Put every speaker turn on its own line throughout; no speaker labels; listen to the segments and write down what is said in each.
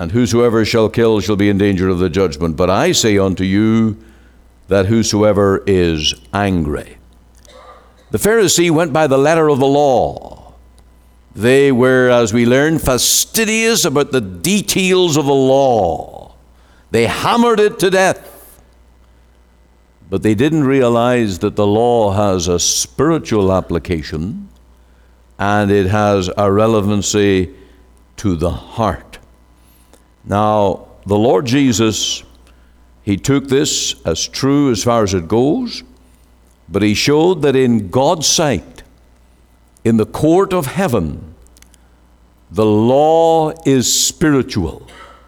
and whosoever shall kill shall be in danger of the judgment. But I say unto you that whosoever is angry. The Pharisee went by the letter of the law. They were, as we learned, fastidious about the details of the law. They hammered it to death. But they didn't realize that the law has a spiritual application and it has a relevancy to the heart. Now, the Lord Jesus, he took this as true as far as it goes, but he showed that in God's sight, in the court of heaven, the law is spiritual.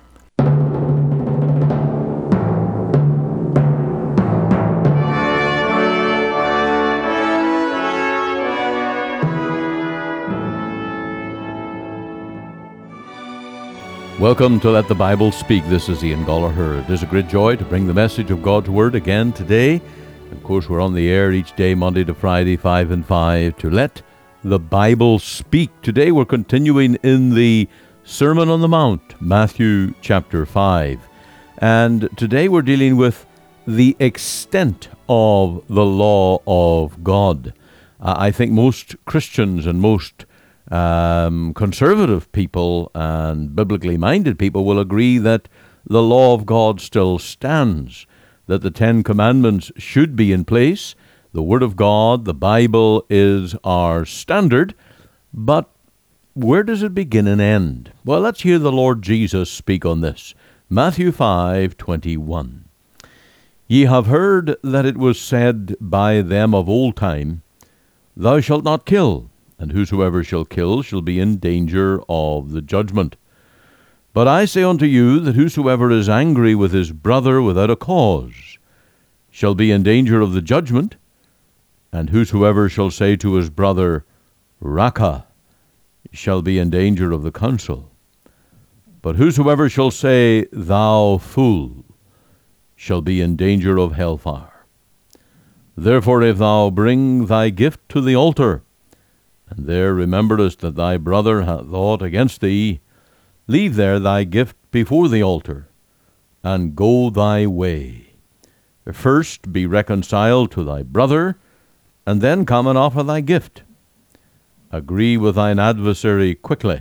Welcome to Let the Bible Speak. This is Ian Gollaher. It is a great joy to bring the message of God's Word again today. Of course, we're on the air each day, Monday to Friday, 5 and 5, to Let the Bible Speak. Today we're continuing in the Sermon on the Mount, Matthew chapter 5. And today we're dealing with the extent of the law of God. I think most Christians and most conservative people and biblically minded people will agree that the law of God still stands, that the Ten Commandments should be in place. The Word of God, the Bible, is our standard. But where does it begin and end? Well, let's hear the Lord Jesus speak on this. Matthew 5:21. Ye have heard that it was said by them of old time, Thou shalt not kill, and whosoever shall kill shall be in danger of the judgment. But I say unto you that whosoever is angry with his brother without a cause shall be in danger of the judgment, and whosoever shall say to his brother, Raca, shall be in danger of the council. But whosoever shall say, Thou fool, shall be in danger of hellfire. Therefore if thou bring thy gift to the altar, and there rememberest that thy brother hath aught against thee, leave there thy gift before the altar, and go thy way. First be reconciled to thy brother, and then come and offer thy gift. Agree with thine adversary quickly,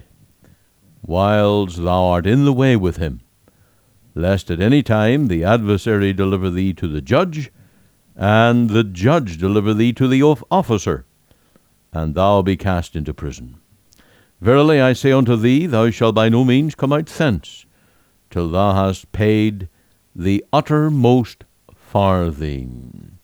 whiles thou art in the way with him, lest at any time the adversary deliver thee to the judge, and the judge deliver thee to the officer, and thou be cast into prison. Verily I say unto thee, thou shalt by no means come out thence, till thou hast paid the uttermost farthing.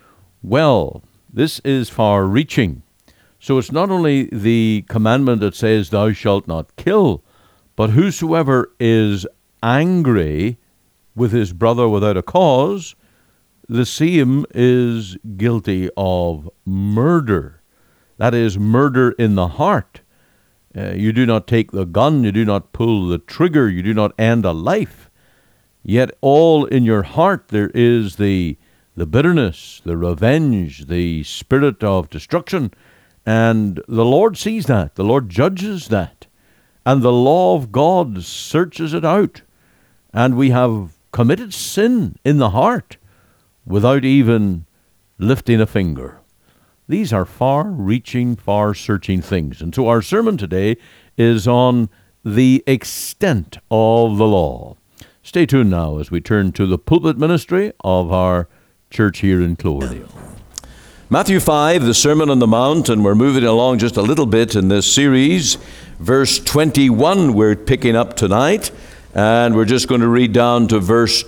Well, this is far-reaching. So it's not only the commandment that says, Thou shalt not kill, but whosoever is angry with his brother without a cause, the same is guilty of murder. That is murder in the heart. You do not take the gun, you do not pull the trigger, you do not end a life. Yet all in your heart there is the bitterness, the revenge, the spirit of destruction. And the Lord sees that. The Lord judges that. And the law of God searches it out. And we have committed sin in the heart without even lifting a finger. These are far-reaching, far-searching things. And so our sermon today is on the extent of the law. Stay tuned now as we turn to the pulpit ministry of our church here in Cloverdale.
Matthew 5, the Sermon on the Mount, and we're moving along just a little bit in this series. Verse 21 we're picking up tonight, and we're just going to read down to verse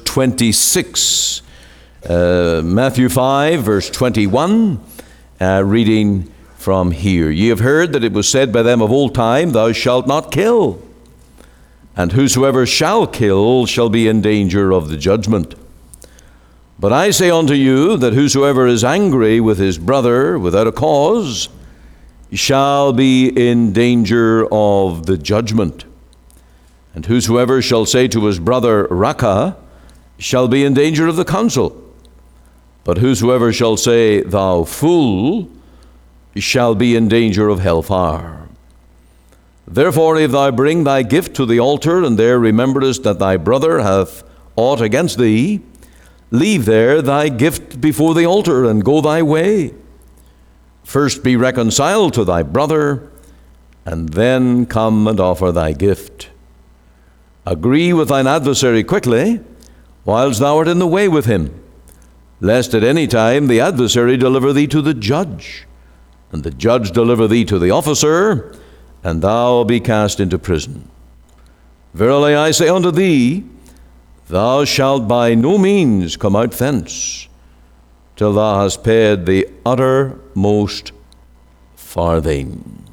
26. Matthew 5, verse 21. Reading from here. Ye have heard that it was said by them of old time, Thou shalt not kill, and whosoever shall kill shall be in danger of the judgment. But I say unto you that whosoever is angry with his brother without a cause shall be in danger of the judgment. And whosoever shall say to his brother, Raca, shall be in danger of the council. But whosoever shall say, Thou fool, shall be in danger of hellfire. Therefore, if thou bring thy gift to the altar, and there rememberest that thy brother hath aught against thee, leave there thy gift before the altar, and go thy way. First be reconciled to thy brother, and then come and offer thy gift. Agree with thine adversary quickly, whilst thou art in the way with him, lest at any time the adversary deliver thee to the judge, and the judge deliver thee to the officer, and thou be cast into prison. Verily I say unto thee, thou shalt by no means come out thence, till thou hast paid the uttermost farthing.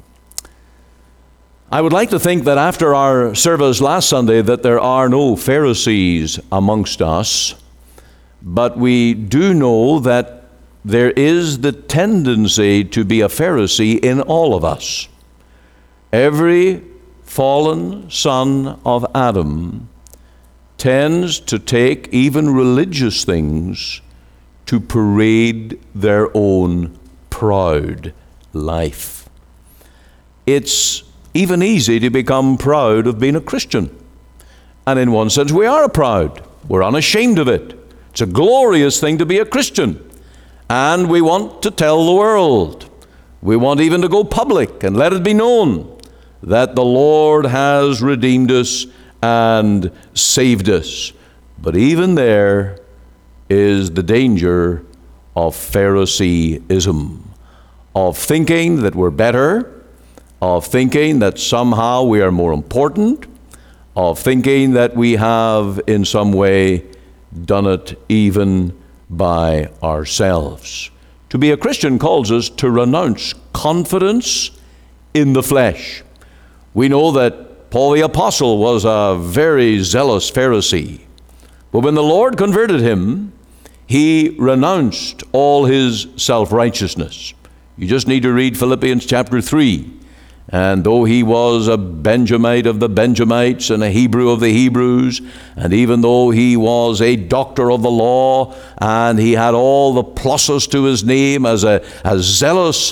I would like to think that after our service last Sunday that there are no Pharisees amongst us, but we do know that there is the tendency to be a Pharisee in all of us. Every fallen son of Adam tends to take even religious things to parade their own proud life. It's even easy to become proud of being a Christian. And in one sense, we are proud. We're unashamed of it. It's a glorious thing to be a Christian. And we want to tell the world. We want even to go public and let it be known that the Lord has redeemed us and saved us. But even there is the danger of Phariseeism, of thinking that we're better, of thinking that somehow we are more important, of thinking that we have in some way done it even by ourselves. To be a Christian calls us to renounce confidence in the flesh. We know that Paul the Apostle was a very zealous Pharisee. But when the Lord converted him, he renounced all his self-righteousness. You just need to read Philippians chapter 3. And though he was a Benjamite of the Benjamites and a Hebrew of the Hebrews, and even though he was a doctor of the law, and he had all the pluses to his name as a zealous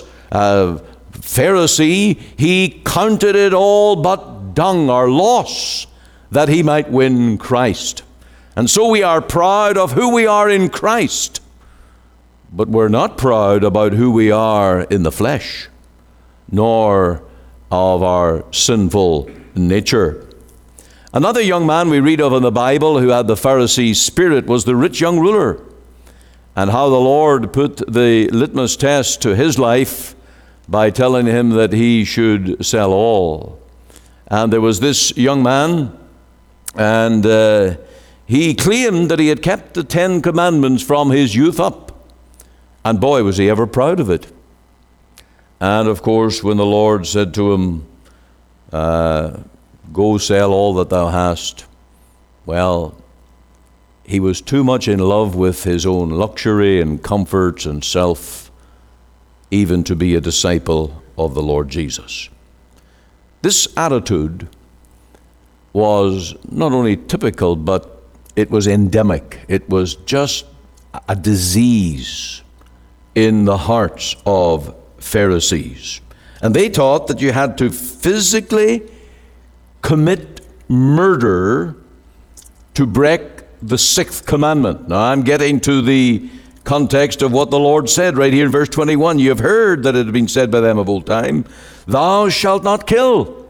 Pharisee, he counted it all but dung or loss that he might win Christ. And so we are proud of who we are in Christ, but we're not proud about who we are in the flesh, nor of our sinful nature. Another young man we read of in the Bible who had the Pharisee spirit was the rich young ruler, and how the Lord put the litmus test to his life by telling him that he should sell all. And there was this young man, and he claimed that he had kept the 10 Commandments from his youth up. And boy, was he ever proud of it. And of course, when the Lord said to him, go sell all that thou hast, well, he was too much in love with his own luxury and comforts and self even to be a disciple of the Lord Jesus. This attitude was not only typical, but it was endemic. It was just a disease in the hearts of Pharisees. And they taught that you had to physically commit murder to break the 6th commandment. Now I'm getting to the context of what the Lord said right here in verse 21. You have heard that it had been said by them of old time, thou shalt not kill.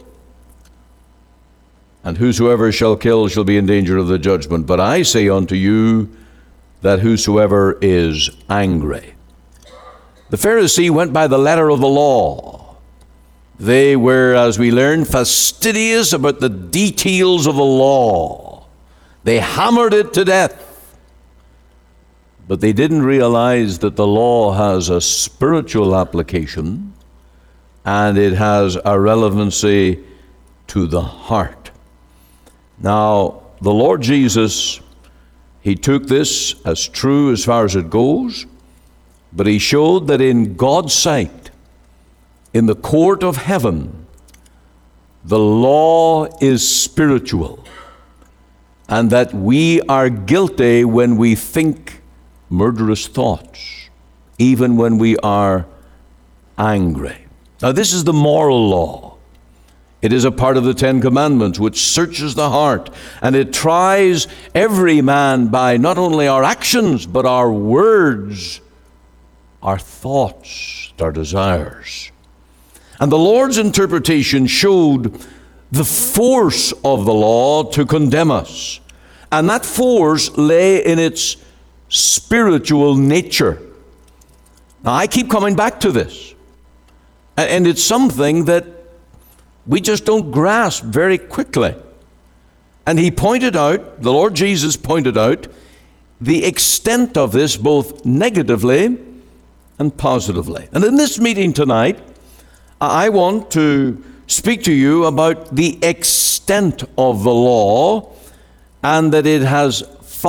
And whosoever shall kill shall be in danger of the judgment. But I say unto you that whosoever is angry. The Pharisee went by the letter of the law. They were, as we learn, fastidious about the details of the law. They hammered it to death. But they didn't realize that the law has a spiritual application and it has a relevancy to the heart. Now, the Lord Jesus, he took this as true as far as it goes, but he showed that in God's sight, in the court of heaven, the law is spiritual, and that we are guilty when we think murderous thoughts, even when we are angry. Now, this is the moral law. It is a part of the Ten Commandments which searches the heart, and it tries every man by not only our actions, but our words, our thoughts, our desires. And the Lord's interpretation showed the force of the law to condemn us. And that force lay in its spiritual nature. Now, I keep coming back to this. And it's something that we just don't grasp very quickly. And he pointed out, the Lord Jesus pointed out, the extent of this both negatively and positively. And in this meeting tonight, I want to speak to you about the extent of the law, and that it has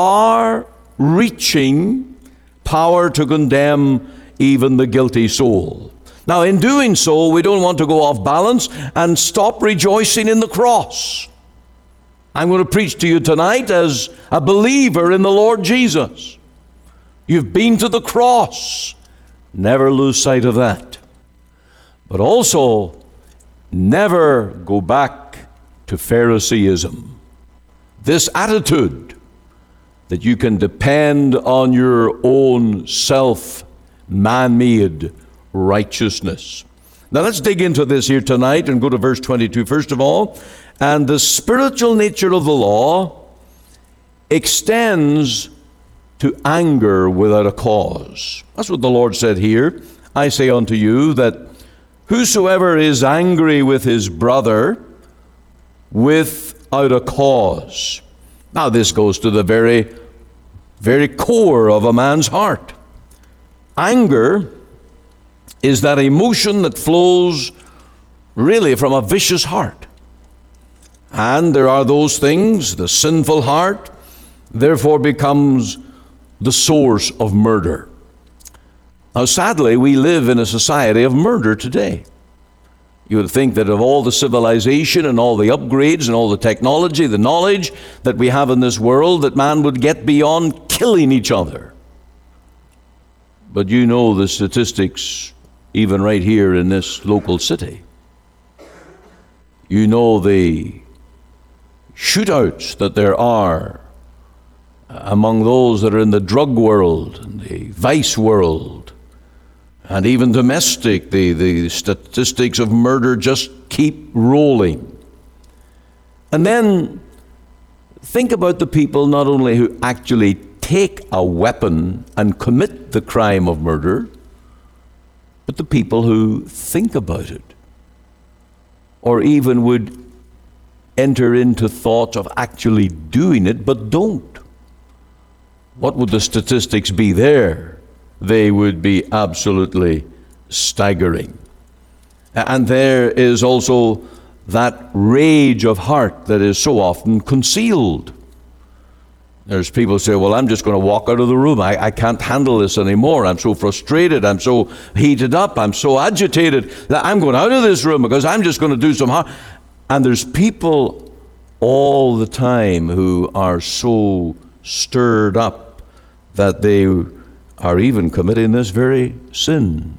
far-reaching power to condemn even the guilty soul. Now, in doing so, we don't want to go off balance and stop rejoicing in the cross. I'm going to preach to you tonight as a believer in the Lord Jesus. You've been to the cross. Never lose sight of that. But also, never go back to Phariseeism. This attitude that you can depend on your own man-made righteousness. Now let's dig into this here tonight and go to verse 22 first of all. And the spiritual nature of the law extends to anger without a cause. That's what the Lord said here. I say unto you that whosoever is angry with his brother without a cause. Now this goes to the very, very core of a man's heart. Anger is that emotion that flows really from a vicious heart. And there are those things, the sinful heart, therefore becomes the source of murder. Now, sadly, we live in a society of murder today. You would think that of all the civilization and all the upgrades and all the technology, the knowledge that we have in this world, that man would get beyond killing each other. But you know the statistics, even right here in this local city. You know the shootouts that there are among those that are in the drug world and the vice world, and even domestic. The statistics of murder just keep rolling. And then think about the people not only who actually take a weapon and commit the crime of murder, but the people who think about it, or even would enter into thoughts of actually doing it, but don't. What would the statistics be there? They would be absolutely staggering. And there is also that rage of heart that is so often concealed. There's people who say, well, I'm just going to walk out of the room. I can't handle this anymore. I'm so frustrated. I'm so heated up. I'm so agitated that I'm going out of this room because I'm just going to do some harm. And there's people all the time who are so stirred up that they are even committing this very sin.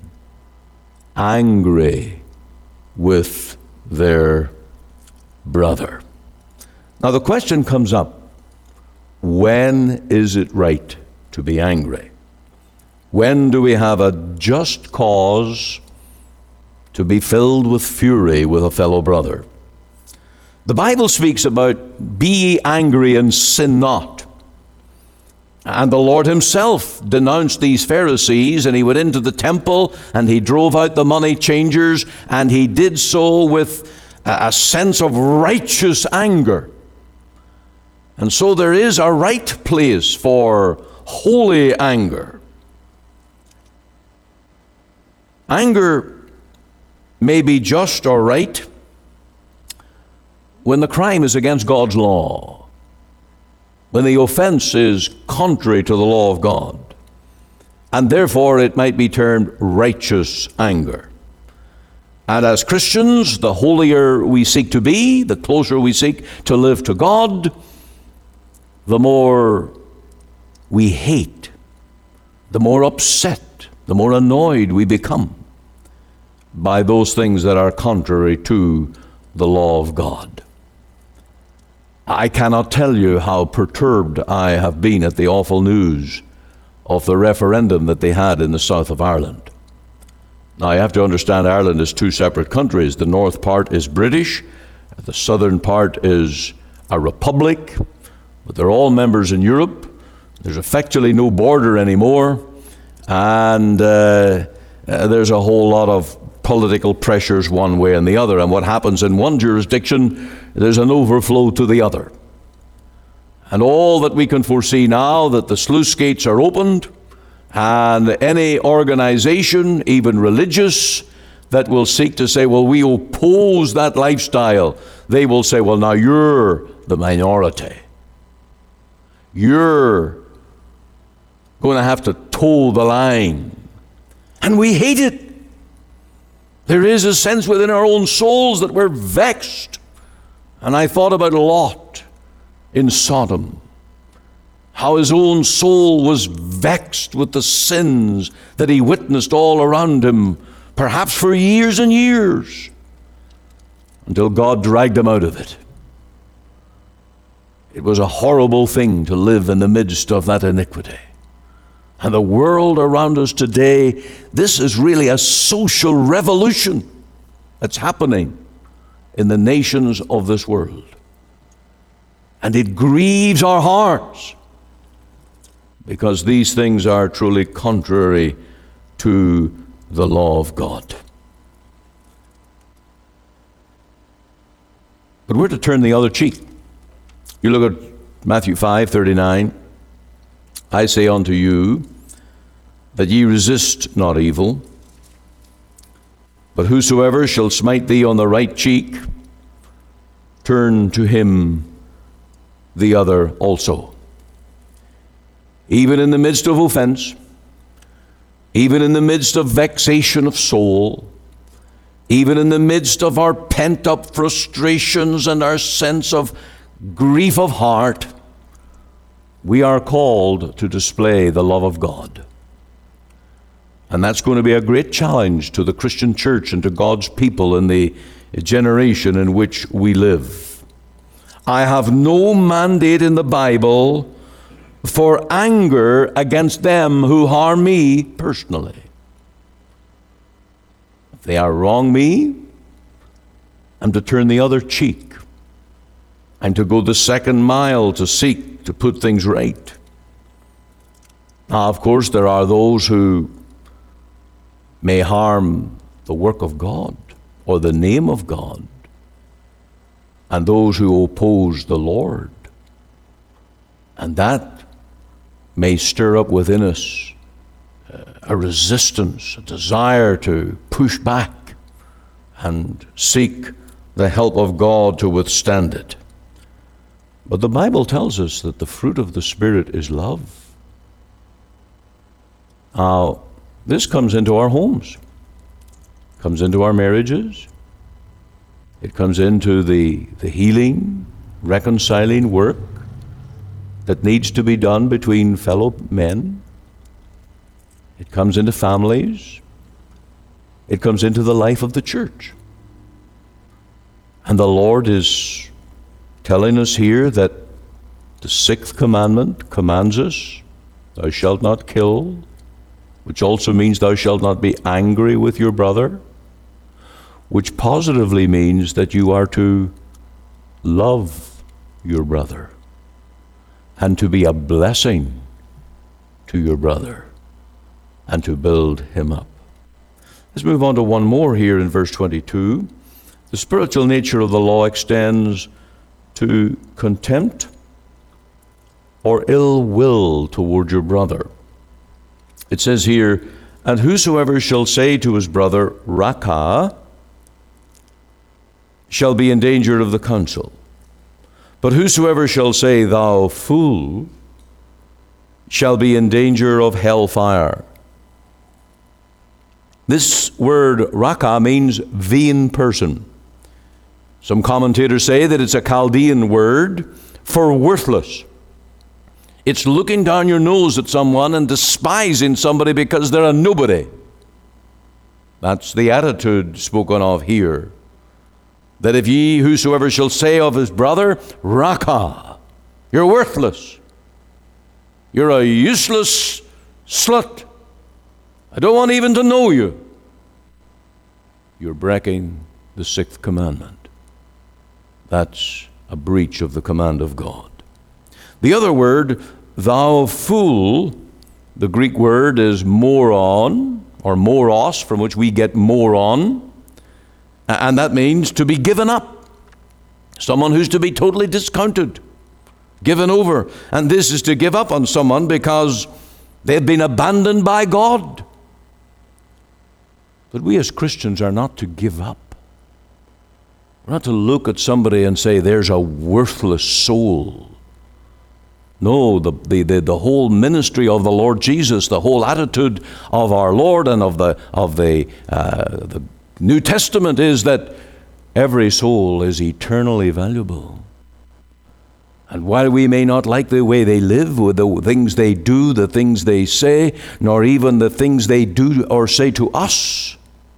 Angry with their brother. Now the question comes up, when is it right to be angry? When do we have a just cause to be filled with fury with a fellow brother? The Bible speaks about, be ye angry and sin not. And the Lord himself denounced these Pharisees, and he went into the temple and he drove out the money changers, and he did so with a sense of righteous anger. And so there is a right place for holy anger. Anger may be just or right when the crime is against God's law, when the offense is contrary to the law of God, and therefore it might be termed righteous anger. And as Christians, the holier we seek to be, the closer we seek to live to God, the more we hate, the more upset, the more annoyed we become by those things that are contrary to the law of God. I cannot tell you how perturbed I have been at the awful news of the referendum that they had in the south of Ireland. Now, you have to understand Ireland is two separate countries. The north part is British, the southern part is a republic, but they're all members in Europe. There's effectively no border anymore, and there's a whole lot of political pressures one way and the other, and what happens in one jurisdiction, there's an overflow to the other. And all that we can foresee now, that the sluice gates are opened, and any organization, even religious, that will seek to say, well, we oppose that lifestyle, they will say, well, now you're the minority. You're going to have to toe the line. And we hate it. There is a sense within our own souls that we're vexed. And I thought about Lot in Sodom, how his own soul was vexed with the sins that he witnessed all around him, perhaps for years and years, until God dragged him out of it. It was a horrible thing to live in the midst of that iniquity. And the world around us today, this is really a social revolution that's happening in the nations of this world. And it grieves our hearts, because these things are truly contrary to the law of God. But we're to turn the other cheek. You look at Matthew 5:39. I say unto you, that ye resist not evil, but whosoever shall smite thee on the right cheek, turn to him the other also. Even in the midst of offense, even in the midst of vexation of soul, even in the midst of our pent-up frustrations and our sense of grief of heart, we are called to display the love of God. And that's going to be a great challenge to the Christian church and to God's people in the generation in which we live. I have no mandate in the Bible for anger against them who harm me personally. If they are wrong me, I'm to turn the other cheek. I'm to go the second mile to seek to put things right. Now, of course, there are those who may harm the work of God or the name of God, and those who oppose the Lord. And that may stir up within us a resistance, a desire to push back and seek the help of God to withstand it. But the Bible tells us that the fruit of the Spirit is love. Now, this comes into our homes, comes into our marriages, it comes into the healing, reconciling work that needs to be done between fellow men. It comes into families. It comes into the life of the church. And the Lord is telling us here that the sixth commandment commands us, thou shalt not kill, which also means thou shalt not be angry with your brother, which positively means that you are to love your brother and to be a blessing to your brother and to build him up. Let's move on to one more here in verse 22. The spiritual nature of the law extends to contempt or ill will toward your brother. It says here, and whosoever shall say to his brother, Raca, shall be in danger of the council. But whosoever shall say, thou fool, shall be in danger of hellfire. This word Raca means vain person. Some commentators say that it's a Chaldean word for worthless. It's looking down your nose at someone and despising somebody because they're a nobody. That's the attitude spoken of here. that if ye whosoever shall say of his brother, Raca, you're worthless, you're a useless slut, I don't want even to know you, you're breaking the sixth commandment. That's a breach of the command of God. The other word, thou fool, the Greek word is moron, or moros, from which we get moron, and that means to be given up. Someone who's to be totally discounted, given over. And this is to give up on someone because they've been abandoned by God. But we as Christians are not to give up. We're not to look at somebody and say, there's a worthless soul. No, the whole ministry of the Lord Jesus, the whole attitude of our Lord and of the New Testament is that every soul is eternally valuable. And while we may not like the way they live, with the things they do, the things they say, nor even the things they do or say to us,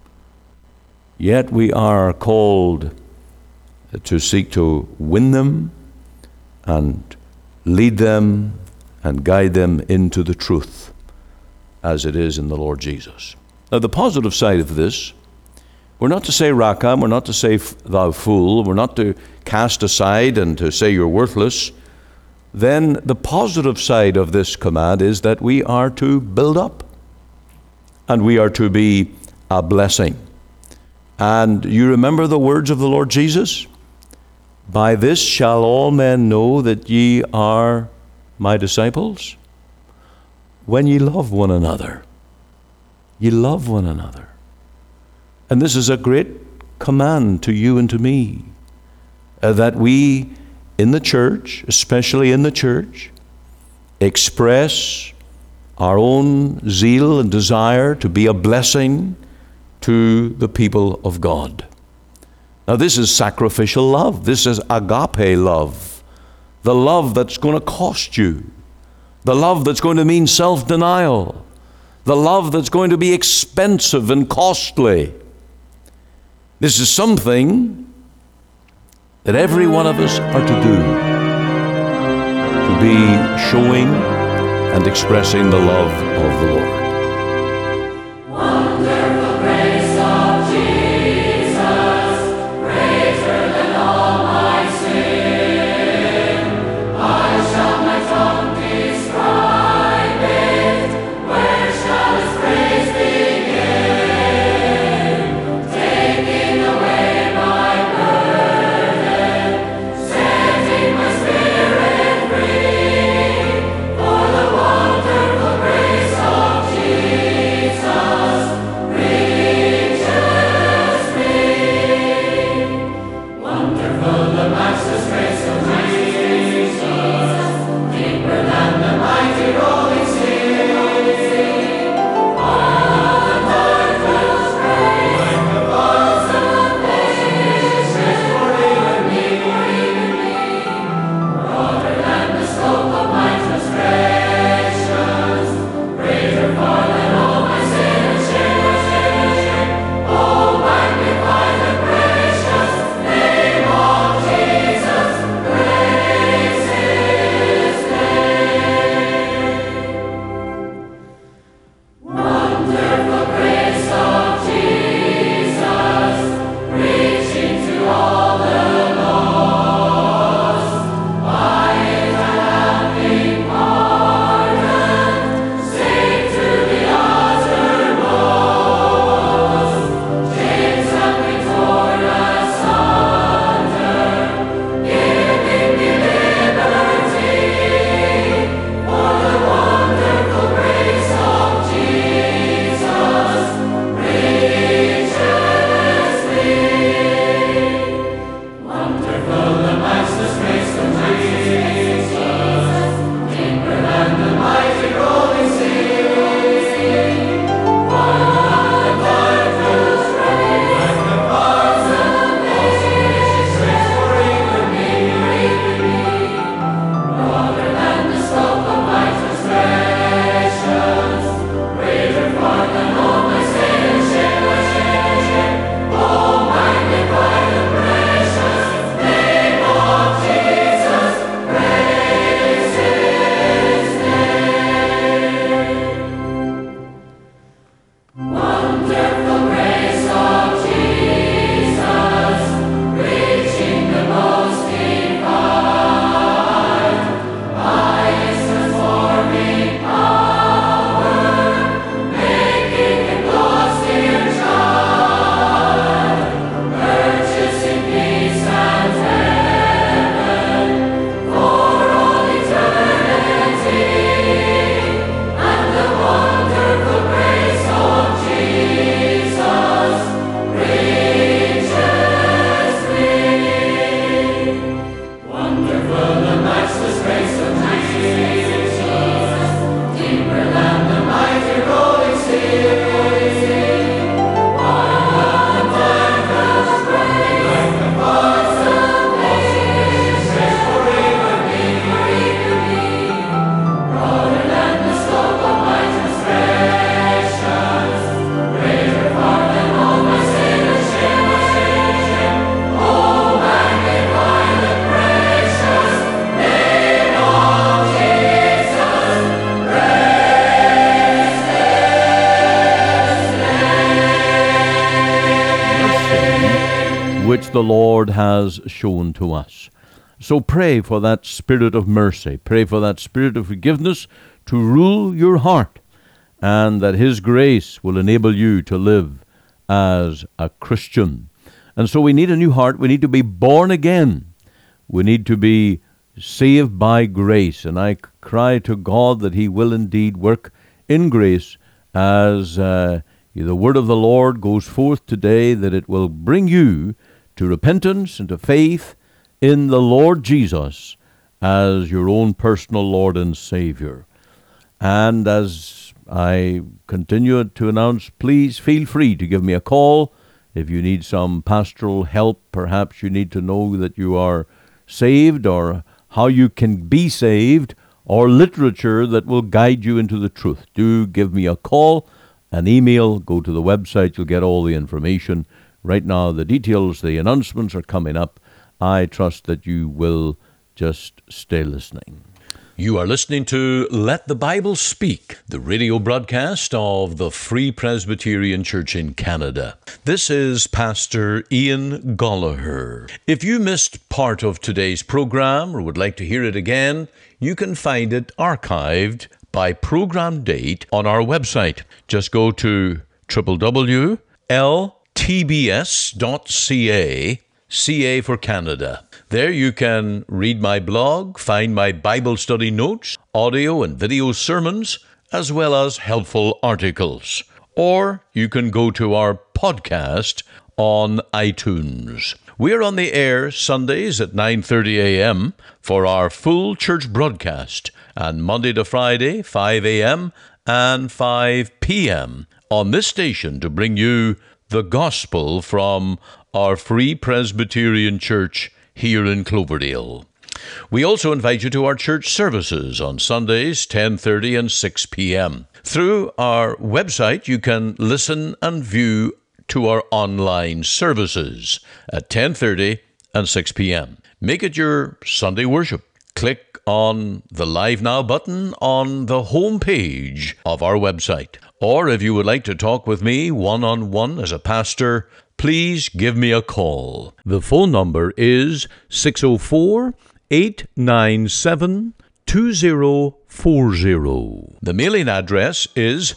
yet we are called to seek to win them and lead them and guide them into the truth as it is in the Lord Jesus. Now, the positive side of this, we're not to say Raca, we're not to say thou fool, we're not to cast aside and to say you're worthless. Then the positive side of this command is that we are to build up and we are to be a blessing. And you remember the words of the Lord Jesus? By this shall all men know that ye are my disciples, when ye love one another. Ye love one another. And this is a great command to you and to me, that we in the church, especially in the church, express our own zeal and desire to be a blessing to the people of God. Now, this is sacrificial love. This is agape love. The love that's going to cost you. The love that's going to mean self-denial. The love that's going to be expensive and costly. This is something that every one of us are to do, to be showing and expressing the love of the Lord.
Jesus.
the Lord has shown to us. So pray for that spirit of mercy. Pray for that spirit of forgiveness to rule your heart, and that His grace will enable you to live as a Christian. And so we need a new heart. We need to be born again. We need to be saved by grace. And I cry to God that He will indeed work in grace as the word of the Lord goes forth today, that it will bring you to repentance and to faith in the Lord Jesus as your own personal Lord and Savior. And as I continue to announce, please feel free to give me a call. If you need some pastoral help, perhaps you need to know that you are saved or how you can be saved, or literature that will guide you into the truth, do give me a call, an email, go to the website, you'll get all the information. Right now, the details, the announcements are coming up. I trust that you will just stay listening.
You are listening to Let the Bible Speak, the radio broadcast of the Free Presbyterian Church in Canada. This is Pastor Ian Gollaher. If you missed part of today's program or would like to hear it again, you can find it archived by program date on our website. Just go to www.ltbs.ca, CA for Canada. There you can read my blog, find my Bible study notes, audio and video sermons, as well as helpful articles. Or you can go to our podcast on iTunes. We're on the air Sundays at 9:30 a.m. for our full church broadcast, and Monday to Friday, 5 a.m. and 5 p.m. on this station to bring you the gospel from our Free Presbyterian Church here in Cloverdale. We also invite you to our church services on Sundays, 10:30 and 6 p.m. Through our website, you can listen and view to our online services at 10:30 and 6 p.m. Make it your Sunday worship. Click on the Live Now button on the home page of our website. Or if you would like to talk with me one-on-one as a pastor, please give me a call. The phone number is 604-897-2040. The mailing address is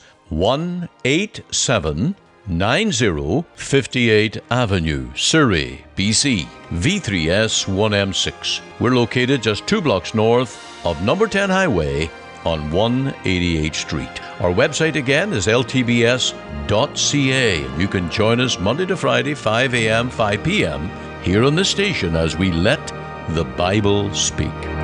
18790 58th Avenue, Surrey, BC, V3S 1M6. We're located just 2 blocks north of number 10 Highway on 188th Street. Our website again is ltbs.ca. You can join us Monday to Friday, 5 a.m., 5 p.m. here on this station as we let the Bible speak.